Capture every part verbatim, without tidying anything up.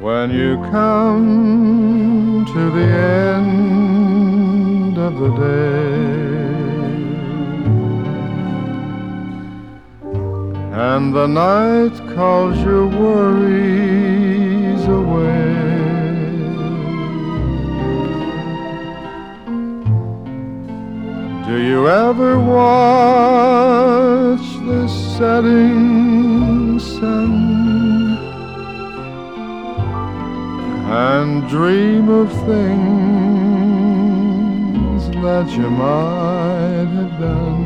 When you come to the end of the day and the night calls your worries away, do you ever watch the setting sun and dream of things that you might have done?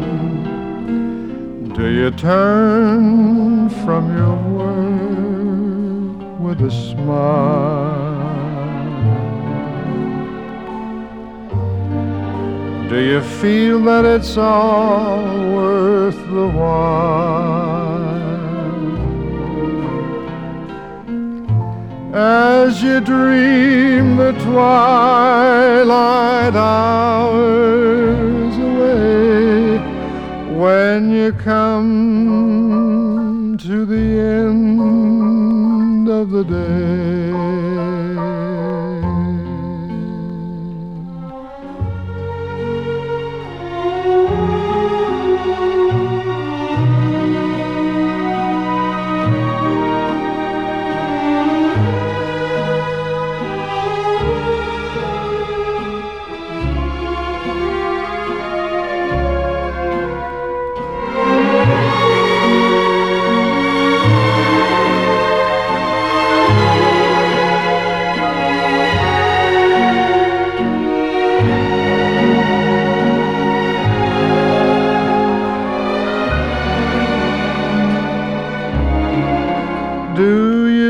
Do you turn from your work with a smile? Do you feel that it's all worth the while? As you dream the twilight hours away, when you come to the end of the day. Do you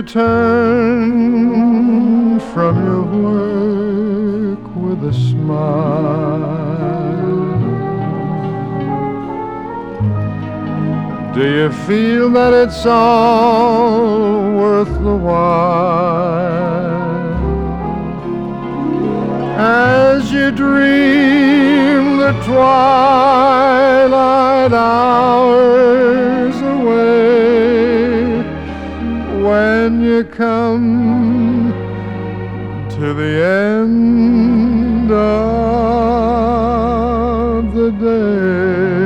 turn from your work with a smile? Do you feel that it's all worth the while? As you dream the twilight hours away, when you come to the end of the day.